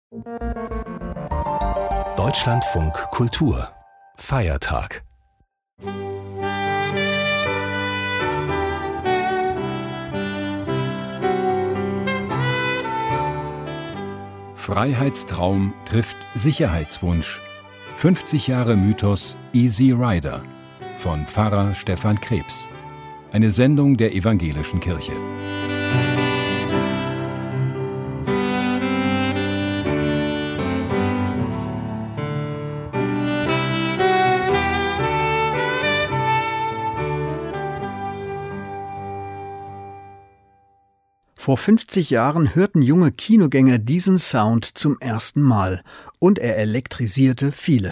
Deutschlandfunk Kultur Feiertag. Freiheitstraum trifft Sicherheitswunsch. 50 Jahre Mythos Easy Rider von Pfarrer Stefan Krebs. Eine Sendung der Evangelischen Kirche. Vor 50 Jahren hörten junge Kinogänger diesen Sound zum ersten Mal und er elektrisierte viele.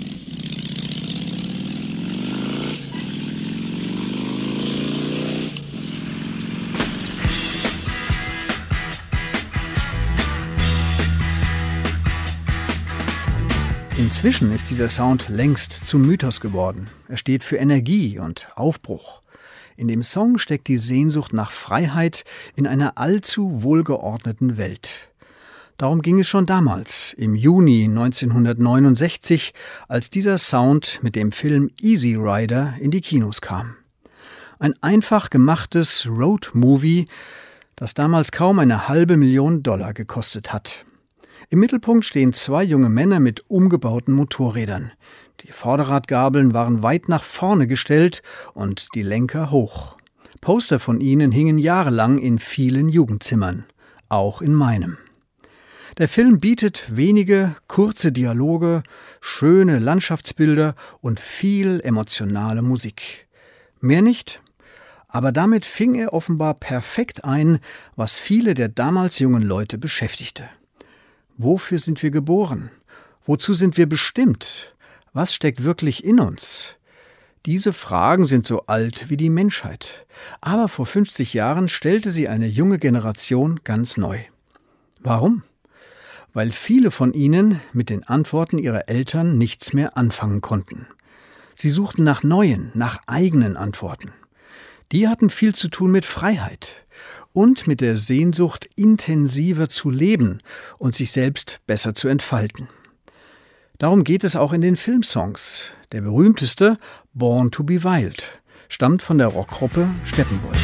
Inzwischen ist dieser Sound längst zum Mythos geworden. Er steht für Energie und Aufbruch. In dem Song steckt die Sehnsucht nach Freiheit in einer allzu wohlgeordneten Welt. Darum ging es schon damals, im Juni 1969, als dieser Sound mit dem Film Easy Rider in die Kinos kam. Ein einfach gemachtes Road-Movie, das damals kaum $500.000 gekostet hat. Im Mittelpunkt stehen zwei junge Männer mit umgebauten Motorrädern. Die Vorderradgabeln waren weit nach vorne gestellt und die Lenker hoch. Poster von ihnen hingen jahrelang in vielen Jugendzimmern, auch in meinem. Der Film bietet wenige, kurze Dialoge, schöne Landschaftsbilder und viel emotionale Musik. Mehr nicht, aber damit fing er offenbar perfekt ein, was viele der damals jungen Leute beschäftigte. Wofür sind wir geboren? Wozu sind wir bestimmt? Was steckt wirklich in uns? Diese Fragen sind so alt wie die Menschheit. Aber vor 50 Jahren stellte sie eine junge Generation ganz neu. Warum? Weil viele von ihnen mit den Antworten ihrer Eltern nichts mehr anfangen konnten. Sie suchten nach neuen, nach eigenen Antworten. Die hatten viel zu tun mit Freiheit und mit der Sehnsucht, intensiver zu leben und sich selbst besser zu entfalten. Darum geht es auch in den Filmsongs. Der berühmteste, Born to be Wild, stammt von der Rockgruppe Steppenwolf.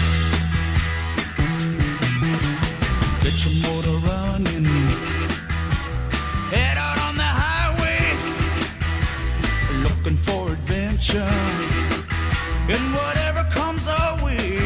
Get your motor running. Head out on the highway. Looking for adventure. And whatever comes our way.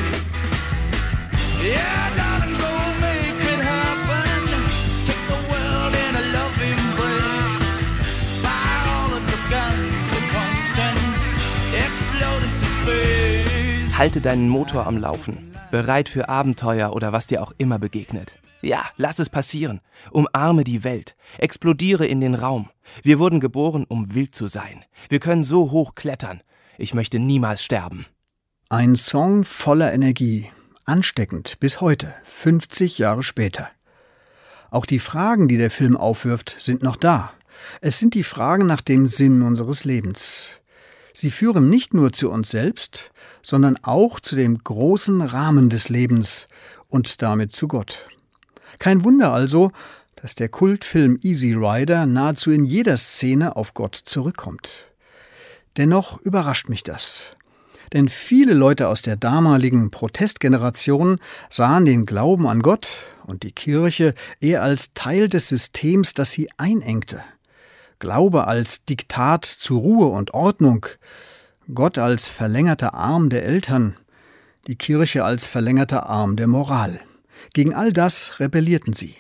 Yeah, darling, go make it happen. Take the world in a loving embrace. Fire all of the guns at once and explode into space. Halte deinen Motor am Laufen. Bereit für Abenteuer oder was dir auch immer begegnet. Ja, lass es passieren. Umarme die Welt. Explodiere in den Raum. Wir wurden geboren, um wild zu sein. Wir können so hoch klettern. Ich möchte niemals sterben. Ein Song voller Energie. Ansteckend bis heute, 50 Jahre später. Auch die Fragen, die der Film aufwirft, sind noch da. Es sind die Fragen nach dem Sinn unseres Lebens. Sie führen nicht nur zu uns selbst, sondern auch zu dem großen Rahmen des Lebens und damit zu Gott. Kein Wunder also, dass der Kultfilm Easy Rider nahezu in jeder Szene auf Gott zurückkommt. Dennoch überrascht mich das. Denn viele Leute aus der damaligen Protestgeneration sahen den Glauben an Gott und die Kirche eher als Teil des Systems, das sie einengte. Glaube als Diktat zu Ruhe und Ordnung, Gott als verlängerter Arm der Eltern, die Kirche als verlängerter Arm der Moral. Gegen all das rebellierten sie.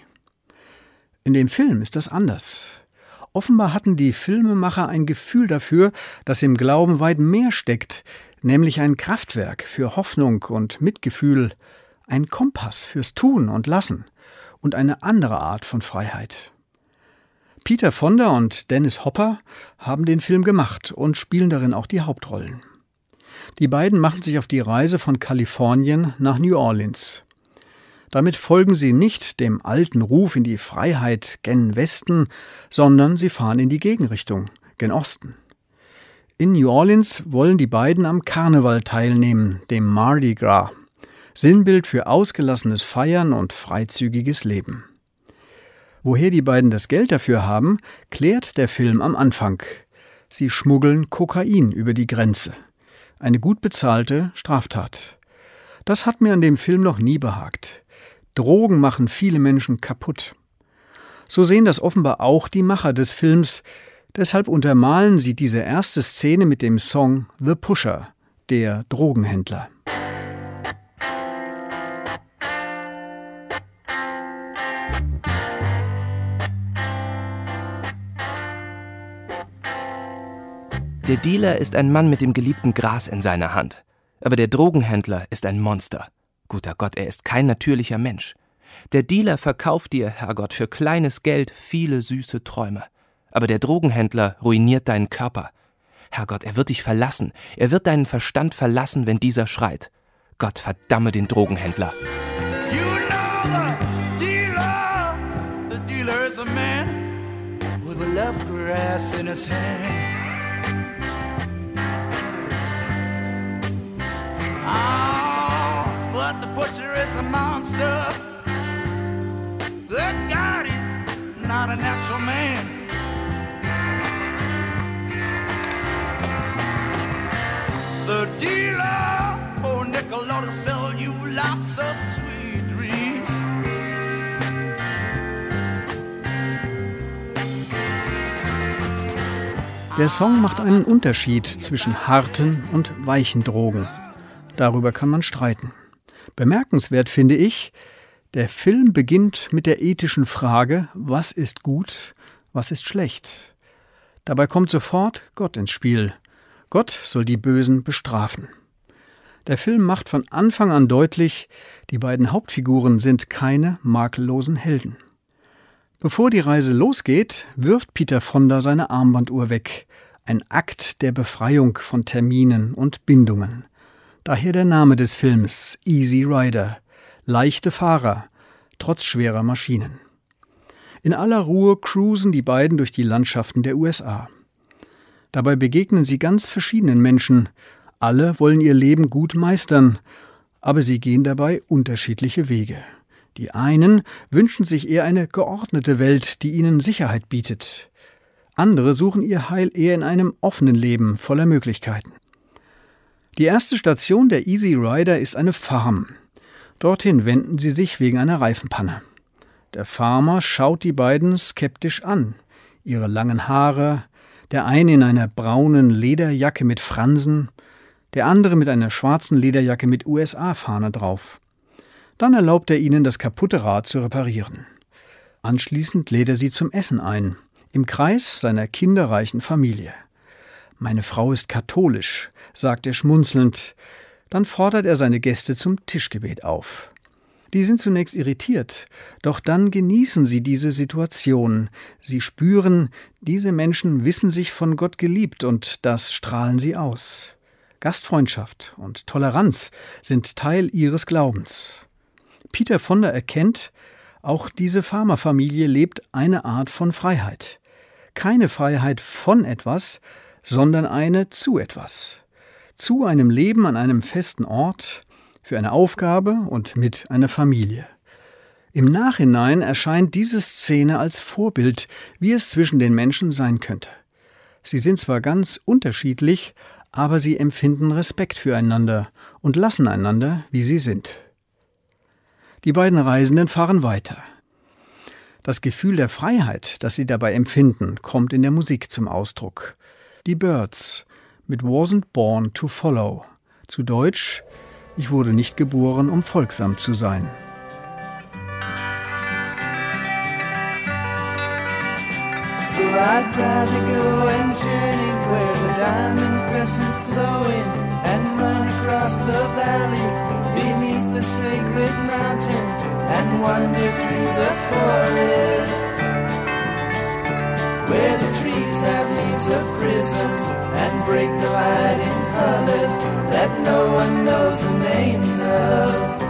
In dem Film ist das anders. Offenbar hatten die Filmemacher ein Gefühl dafür, dass im Glauben weit mehr steckt, nämlich ein Kraftwerk für Hoffnung und Mitgefühl, ein Kompass fürs Tun und Lassen und eine andere Art von Freiheit. Peter Fonda und Dennis Hopper haben den Film gemacht und spielen darin auch die Hauptrollen. Die beiden machen sich auf die Reise von Kalifornien nach New Orleans. Damit folgen sie nicht dem alten Ruf in die Freiheit gen Westen, sondern sie fahren in die Gegenrichtung, gen Osten. In New Orleans wollen die beiden am Karneval teilnehmen, dem Mardi Gras, Sinnbild für ausgelassenes Feiern und freizügiges Leben. Woher die beiden das Geld dafür haben, klärt der Film am Anfang. Sie schmuggeln Kokain über die Grenze. Eine gut bezahlte Straftat. Das hat mir an dem Film noch nie behagt. Drogen machen viele Menschen kaputt. So sehen das offenbar auch die Macher des Films. Deshalb untermalen sie diese erste Szene mit dem Song The Pusher, der Drogenhändler. Der Dealer ist ein Mann mit dem geliebten Gras in seiner Hand. Aber der Drogenhändler ist ein Monster. Guter Gott, er ist kein natürlicher Mensch. Der Dealer verkauft dir, Herrgott, für kleines Geld viele süße Träume. Aber der Drogenhändler ruiniert deinen Körper. Herrgott, er wird dich verlassen. Er wird deinen Verstand verlassen, wenn dieser schreit. Gott verdamme den Drogenhändler. You know the dealer is a man with a left grass in his hand. Oh, but the pusher is a monster. That God is not a natural man. The dealer, oh nickel, ought to sell you lots of sweet dreams. Der Song macht einen Unterschied zwischen harten und weichen Drogen. Darüber kann man streiten. Bemerkenswert finde ich, der Film beginnt mit der ethischen Frage, was ist gut, was ist schlecht. Dabei kommt sofort Gott ins Spiel. Gott soll die Bösen bestrafen. Der Film macht von Anfang an deutlich, die beiden Hauptfiguren sind keine makellosen Helden. Bevor die Reise losgeht, wirft Peter Fonda seine Armbanduhr weg. Ein Akt der Befreiung von Terminen und Bindungen. Daher der Name des Films, Easy Rider, leichte Fahrer, trotz schwerer Maschinen. In aller Ruhe cruisen die beiden durch die Landschaften der USA. Dabei begegnen sie ganz verschiedenen Menschen. Alle wollen ihr Leben gut meistern, aber sie gehen dabei unterschiedliche Wege. Die einen wünschen sich eher eine geordnete Welt, die ihnen Sicherheit bietet. Andere suchen ihr Heil eher in einem offenen Leben voller Möglichkeiten. Die erste Station der Easy Rider ist eine Farm. Dorthin wenden sie sich wegen einer Reifenpanne. Der Farmer schaut die beiden skeptisch an. Ihre langen Haare, der eine in einer braunen Lederjacke mit Fransen, der andere mit einer schwarzen Lederjacke mit USA-Fahne drauf. Dann erlaubt er ihnen, das kaputte Rad zu reparieren. Anschließend lädt er sie zum Essen ein, im Kreis seiner kinderreichen Familie. »Meine Frau ist katholisch«, sagt er schmunzelnd. Dann fordert er seine Gäste zum Tischgebet auf. Die sind zunächst irritiert, doch dann genießen sie diese Situation. Sie spüren, diese Menschen wissen sich von Gott geliebt und das strahlen sie aus. Gastfreundschaft und Toleranz sind Teil ihres Glaubens. Peter Fonda erkennt, auch diese Farmerfamilie lebt eine Art von Freiheit. Keine Freiheit von etwas, sondern eine zu etwas. Zu einem Leben an einem festen Ort, für eine Aufgabe und mit einer Familie. Im Nachhinein erscheint diese Szene als Vorbild, wie es zwischen den Menschen sein könnte. Sie sind zwar ganz unterschiedlich, aber sie empfinden Respekt füreinander und lassen einander, wie sie sind. Die beiden Reisenden fahren weiter. Das Gefühl der Freiheit, das sie dabei empfinden, kommt in der Musik zum Ausdruck. Die Byrds mit Wasn't Born to Follow. Zu Deutsch: Ich wurde nicht geboren, um folgsam zu sein. So I'd rather go and journey where the diamond crescent's glowing and run across the valley beneath the sacred mountain and wander through the forest where the trees have leaves of prisms and break the light in colors that no one knows the names of.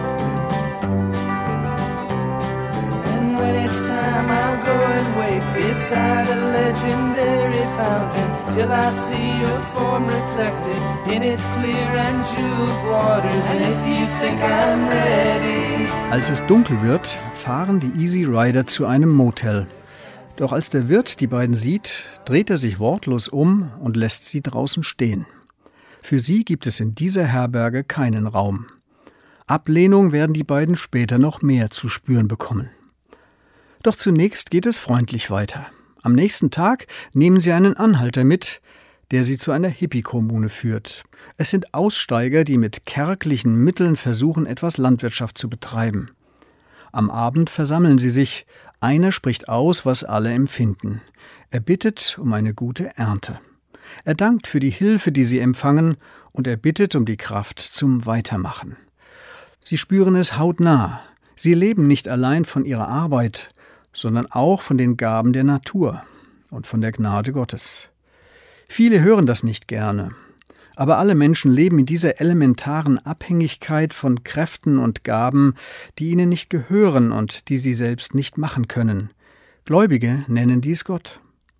And when it's time, I'll go and wait beside a legendary fountain till I see your form reflected in its clear and jeweled waters. And if you think I'm ready. Als es dunkel wird, fahren die Easy Rider zu einem Motel. Doch als der Wirt die beiden sieht, dreht er sich wortlos um und lässt sie draußen stehen. Für sie gibt es in dieser Herberge keinen Raum. Ablehnung werden die beiden später noch mehr zu spüren bekommen. Doch zunächst geht es freundlich weiter. Am nächsten Tag nehmen sie einen Anhalter mit, der sie zu einer Hippie-Kommune führt. Es sind Aussteiger, die mit kärglichen Mitteln versuchen, etwas Landwirtschaft zu betreiben. Am Abend versammeln sie sich. Einer spricht aus, was alle empfinden. Er bittet um eine gute Ernte. Er dankt für die Hilfe, die sie empfangen, und er bittet um die Kraft zum Weitermachen. Sie spüren es hautnah. Sie leben nicht allein von ihrer Arbeit, sondern auch von den Gaben der Natur und von der Gnade Gottes. Viele hören das nicht gerne, aber alle Menschen leben in dieser elementaren Abhängigkeit von Kräften und Gaben, die ihnen nicht gehören und die sie selbst nicht machen können. Gläubige nennen dies Gott.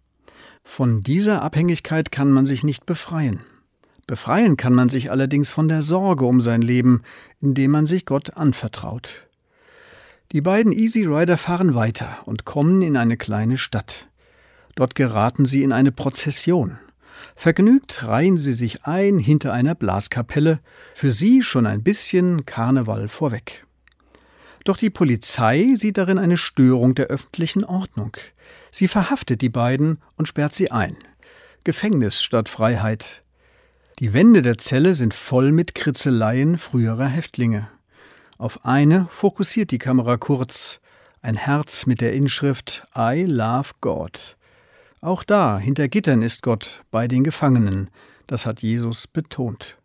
Von dieser Abhängigkeit kann man sich nicht befreien. Befreien kann man sich allerdings von der Sorge um sein Leben, indem man sich Gott anvertraut. Die beiden Easy Rider fahren weiter und kommen in eine kleine Stadt. Dort geraten sie in eine Prozession. Vergnügt reihen sie sich ein hinter einer Blaskapelle, für sie schon ein bisschen Karneval vorweg. Doch die Polizei sieht darin eine Störung der öffentlichen Ordnung. Sie verhaftet die beiden und sperrt sie ein. Gefängnis statt Freiheit. Die Wände der Zelle sind voll mit Kritzeleien früherer Häftlinge. Auf eine fokussiert die Kamera kurz, ein Herz mit der Inschrift I love God. Auch da, hinter Gittern ist Gott, bei den Gefangenen, das hat Jesus betont.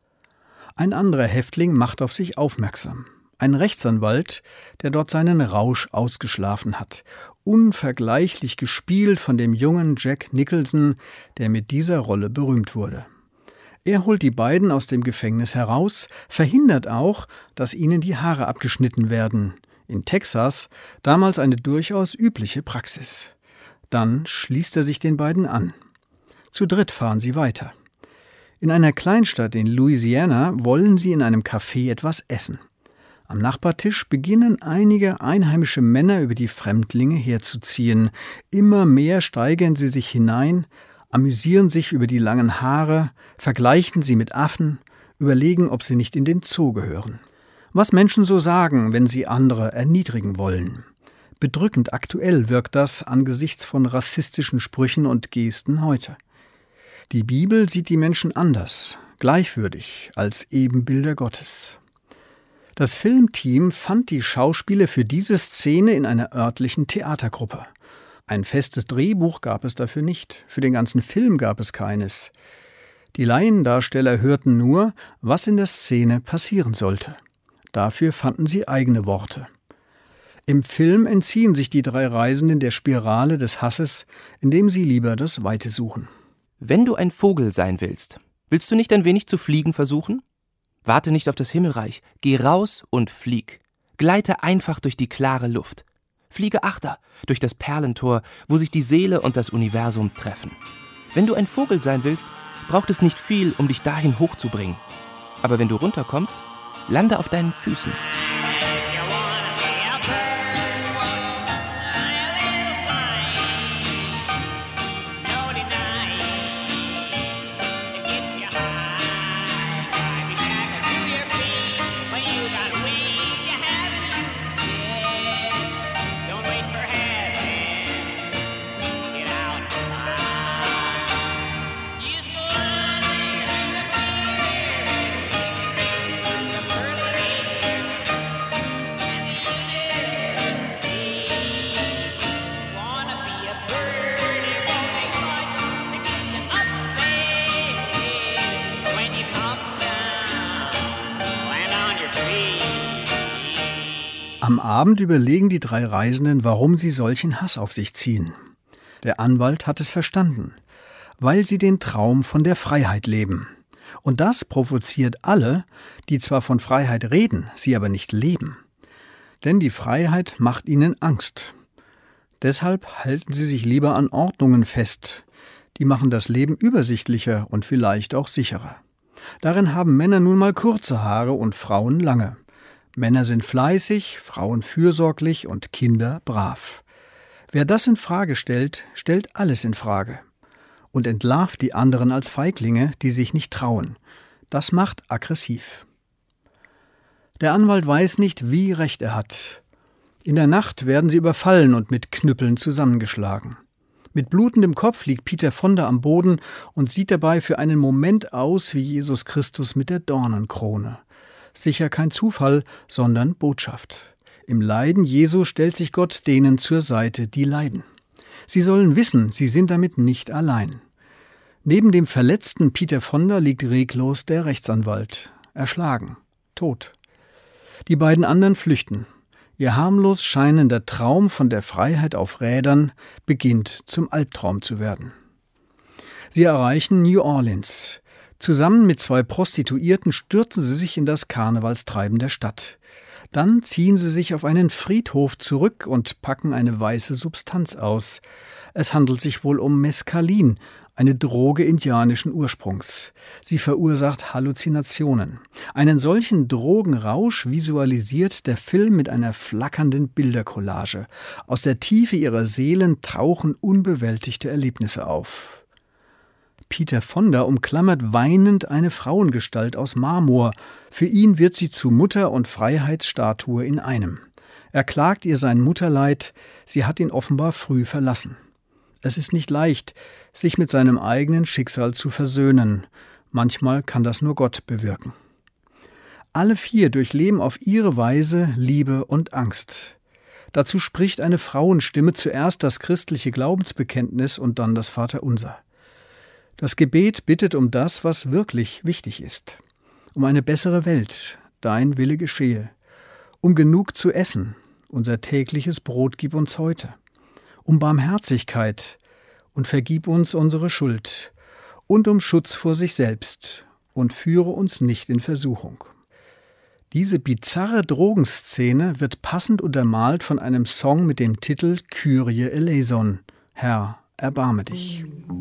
Ein anderer Häftling macht auf sich aufmerksam. Ein Rechtsanwalt, der dort seinen Rausch ausgeschlafen hat, unvergleichlich gespielt von dem jungen Jack Nicholson, der mit dieser Rolle berühmt wurde. Er holt die beiden aus dem Gefängnis heraus, verhindert auch, dass ihnen die Haare abgeschnitten werden. In Texas damals eine durchaus übliche Praxis. Dann schließt er sich den beiden an. Zu dritt fahren sie weiter. In einer Kleinstadt in Louisiana wollen sie in einem Café etwas essen. Am Nachbartisch beginnen einige einheimische Männer über die Fremdlinge herzuziehen. Immer mehr steigern sie sich hinein, amüsieren sich über die langen Haare, vergleichen sie mit Affen, überlegen, ob sie nicht in den Zoo gehören. Was Menschen so sagen, wenn sie andere erniedrigen wollen. Bedrückend aktuell wirkt das angesichts von rassistischen Sprüchen und Gesten heute. Die Bibel sieht die Menschen anders, gleichwürdig, als Ebenbilder Gottes. Das Filmteam fand die Schauspieler für diese Szene in einer örtlichen Theatergruppe. Ein festes Drehbuch gab es dafür nicht, für den ganzen Film gab es keines. Die Laiendarsteller hörten nur, was in der Szene passieren sollte. Dafür fanden sie eigene Worte. Im Film entziehen sich die drei Reisenden der Spirale des Hasses, indem sie lieber das Weite suchen. Wenn du ein Vogel sein willst, willst du nicht ein wenig zu fliegen versuchen? Warte nicht auf das Himmelreich, geh raus und flieg. Gleite einfach durch die klare Luft. Fliege Achter durch das Perlentor, wo sich die Seele und das Universum treffen. Wenn du ein Vogel sein willst, braucht es nicht viel, um dich dahin hochzubringen. Aber wenn du runterkommst, lande auf deinen Füßen. Am Abend überlegen die drei Reisenden, warum sie solchen Hass auf sich ziehen. Der Anwalt hat es verstanden, weil sie den Traum von der Freiheit leben. Und das provoziert alle, die zwar von Freiheit reden, sie aber nicht leben. Denn die Freiheit macht ihnen Angst. Deshalb halten sie sich lieber an Ordnungen fest, Die machen das Leben übersichtlicher und vielleicht auch sicherer. Darin haben Männer nun mal kurze Haare und Frauen lange. Männer sind fleißig, Frauen fürsorglich und Kinder brav. Wer das in Frage stellt, stellt alles in Frage und entlarvt die anderen als Feiglinge, die sich nicht trauen. Das macht aggressiv. Der Anwalt weiß nicht, wie recht er hat. In der Nacht werden sie überfallen und mit Knüppeln zusammengeschlagen. Mit blutendem Kopf liegt Peter Fonda am Boden und sieht dabei für einen Moment aus wie Jesus Christus mit der Dornenkrone. Sicher kein Zufall, sondern Botschaft. Im Leiden Jesu stellt sich Gott denen zur Seite, die leiden. Sie sollen wissen, sie sind damit nicht allein. Neben dem verletzten Peter Fonda liegt reglos der Rechtsanwalt. Erschlagen, tot. Die beiden anderen flüchten. Ihr harmlos scheinender Traum von der Freiheit auf Rädern beginnt zum Albtraum zu werden. Sie erreichen New Orleans. Zusammen mit 2 Prostituierten stürzen sie sich in das Karnevalstreiben der Stadt. Dann ziehen sie sich auf einen Friedhof zurück und packen eine weiße Substanz aus. Es handelt sich wohl um Mescalin, eine Droge indianischen Ursprungs. Sie verursacht Halluzinationen. Einen solchen Drogenrausch visualisiert der Film mit einer flackernden Bildercollage. Aus der Tiefe ihrer Seelen tauchen unbewältigte Erlebnisse auf. Peter Fonda umklammert weinend eine Frauengestalt aus Marmor. Für ihn wird sie zu Mutter und Freiheitsstatue in einem. Er klagt ihr sein Mutterleid, sie hat ihn offenbar früh verlassen. Es ist nicht leicht, sich mit seinem eigenen Schicksal zu versöhnen. Manchmal kann das nur Gott bewirken. Alle 4 durchleben auf ihre Weise Liebe und Angst. Dazu spricht eine Frauenstimme zuerst das christliche Glaubensbekenntnis und dann das Vaterunser. Das Gebet bittet um das, was wirklich wichtig ist. Um eine bessere Welt, dein Wille geschehe. Um genug zu essen, unser tägliches Brot gib uns heute. Um Barmherzigkeit und vergib uns unsere Schuld. Und um Schutz vor sich selbst und führe uns nicht in Versuchung. Diese bizarre Drogenszene wird passend untermalt von einem Song mit dem Titel Kyrie eleison, Herr, erbarme dich.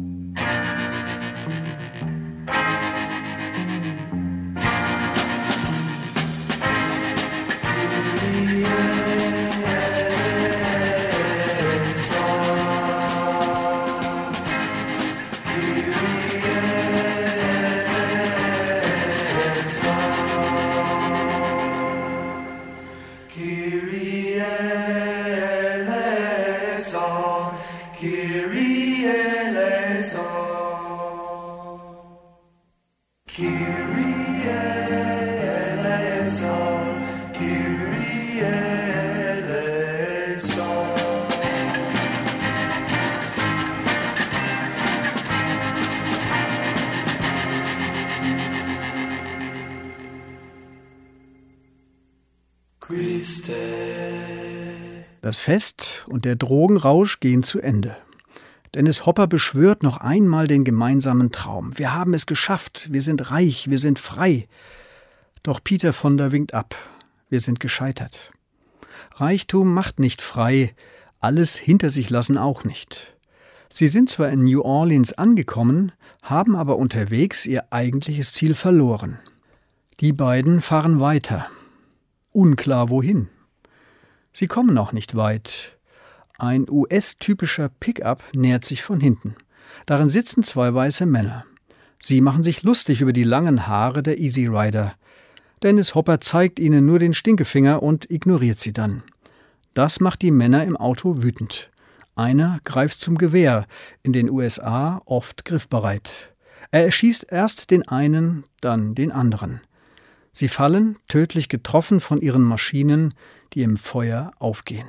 Das Fest und der Drogenrausch gehen zu Ende. Dennis Hopper beschwört noch einmal den gemeinsamen Traum. Wir haben es geschafft, wir sind reich, wir sind frei. Doch Peter Fonda winkt ab. Wir sind gescheitert. Reichtum macht nicht frei, alles hinter sich lassen auch nicht. Sie sind zwar in New Orleans angekommen, haben aber unterwegs ihr eigentliches Ziel verloren. Die beiden fahren weiter. Unklar wohin. Sie kommen noch nicht weit. Ein US-typischer Pickup nähert sich von hinten. Darin sitzen 2 weiße Männer. Sie machen sich lustig über die langen Haare der Easy Rider. Dennis Hopper zeigt ihnen nur den Stinkefinger und ignoriert sie dann. Das macht die Männer im Auto wütend. Einer greift zum Gewehr, in den USA oft griffbereit. Er erschießt erst den einen, dann den anderen. Sie fallen, tödlich getroffen von ihren Maschinen, die im Feuer aufgehen.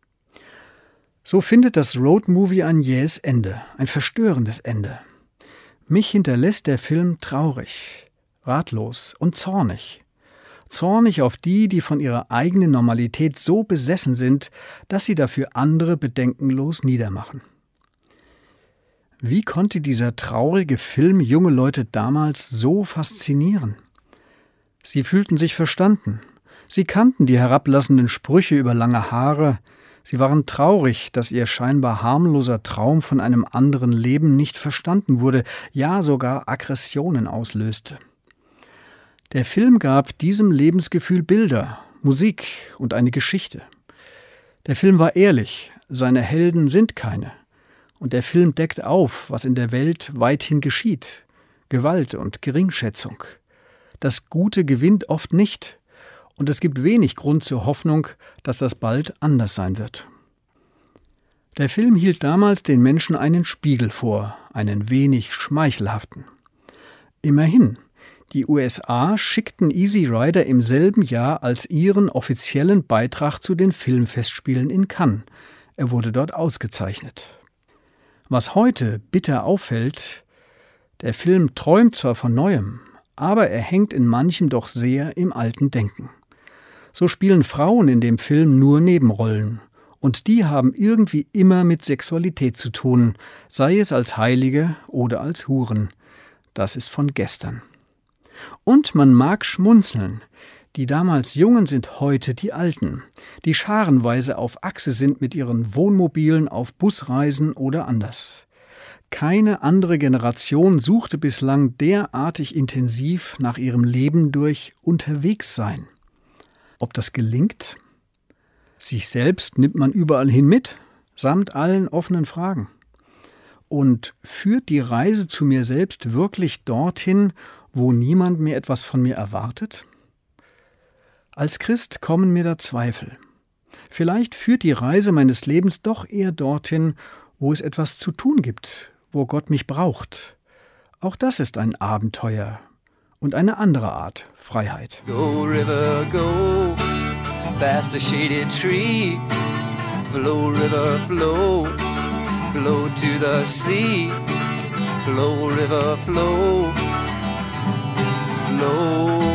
So findet das Roadmovie ein jähes Ende, ein verstörendes Ende. Mich hinterlässt der Film traurig, ratlos und zornig. Zornig auf die von ihrer eigenen Normalität so besessen sind, dass sie dafür andere bedenkenlos niedermachen. Wie konnte dieser traurige Film junge Leute damals so faszinieren? Sie fühlten sich verstanden. Sie kannten die herablassenden Sprüche über lange Haare. Sie waren traurig, dass ihr scheinbar harmloser Traum von einem anderen Leben nicht verstanden wurde, ja sogar Aggressionen auslöste. Der Film gab diesem Lebensgefühl Bilder, Musik und eine Geschichte. Der Film war ehrlich, seine Helden sind keine. Und der Film deckt auf, was in der Welt weithin geschieht. Gewalt und Geringschätzung. Das Gute gewinnt oft nicht. Und es gibt wenig Grund zur Hoffnung, dass das bald anders sein wird. Der Film hielt damals den Menschen einen Spiegel vor, einen wenig schmeichelhaften. Immerhin, die USA schickten Easy Rider im selben Jahr als ihren offiziellen Beitrag zu den Filmfestspielen in Cannes. Er wurde dort ausgezeichnet. Was heute bitter auffällt, der Film träumt zwar von Neuem, aber er hängt in manchem doch sehr im alten Denken. So spielen Frauen in dem Film nur Nebenrollen. Und die haben irgendwie immer mit Sexualität zu tun, sei es als Heilige oder als Huren. Das ist von gestern. Und man mag schmunzeln. Die damals Jungen sind heute die Alten, die scharenweise auf Achse sind mit ihren Wohnmobilen auf Busreisen oder anders. Keine andere Generation suchte bislang derartig intensiv nach ihrem Leben durch Unterwegssein. Ob das gelingt? Sich selbst nimmt man überall hin mit, samt allen offenen Fragen. Und führt die Reise zu mir selbst wirklich dorthin, wo niemand mehr etwas von mir erwartet? Als Christ kommen mir da Zweifel. Vielleicht führt die Reise meines Lebens doch eher dorthin, wo es etwas zu tun gibt, wo Gott mich braucht. Auch das ist ein Abenteuer und eine andere Art Freiheit. Go, river, go, past a shaded tree. Flow, river, flow, flow to the sea. Flow, river, flow, flow.